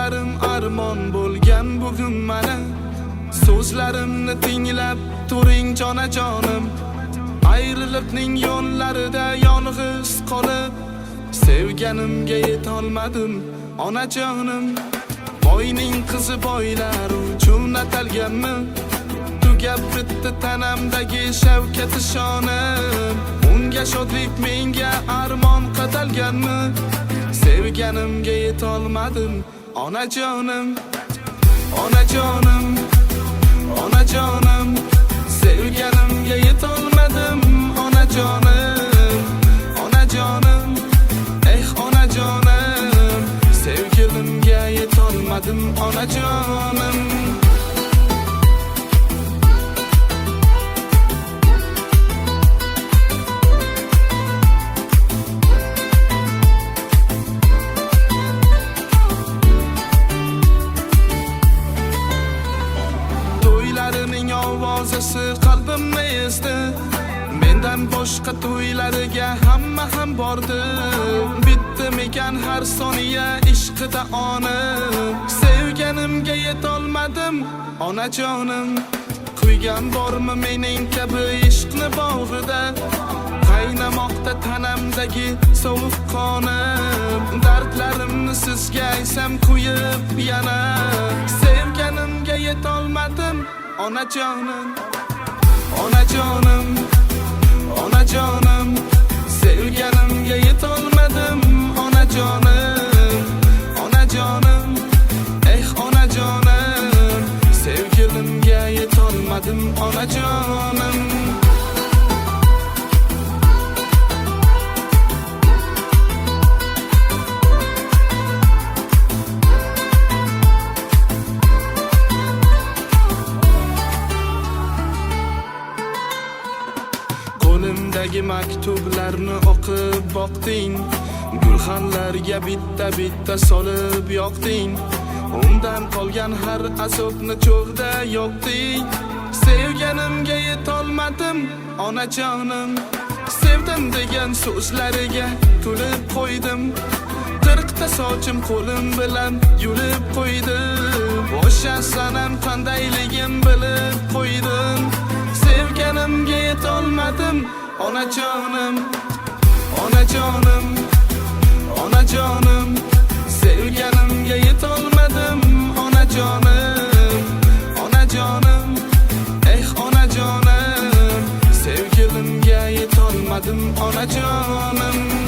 So'zlarim armon bo'lgan bugun mana. So'zlarimni tinglab turing jonajonim. Ayriliqning yo'llarida yolg'iz qolib, sevganimga yetolmadim onajonim. Boyning qizi boylar uchun atalganmi? Tugab bitdi tanamdagi shavkat shonim. Unga shodlik menga armon qatalganmi? Sevganimga yetolmadim onajonim. Onajonim, onajonim, sevganimga yetolmadim onajonim. Onajonim, onajonim, sevgilimga yetolmadim onajonim. To'ylarining ovozisi qalbimni ezdi. Mendan boshqa to'ylariga hamma ham bordi. Bittimikan har soniya ishqida onim. Sevganimga yetolmadim onajonim. Kuygan bormi mening kabi ishqni bog'ida? Qaynamoqda tanamdagi sovuq qonim. Dardlarimni sizga aysam kuyib yana. Sevganimga yetolmadim onajonim. Onajonim, onajonim, sevganimga yetolmadim onajonim. Onajonim, onajonim, sevgilimga yetolmadim onajonim. Qo'limdagi maktublarni o'qib boqding. Gulxanlarga bitta-bitta solib yoqding. Undan qolgan har azobni cho'g'da yoqding. Sevganimga yetolmadim onajonim. Sevdim degan so'zlariga kulib qo'ydim. 40 ta sochim qo'lim bilan yulib qo'ydim. O'sha sanam qandayligim bilib qo'ydim. Sevganimga yetolmadim onajonim. Onajonim, onajonim, sevganimga yetolmadim onajonim. Onajonim, onajonim, sevgilimga yetolmadim onajonim.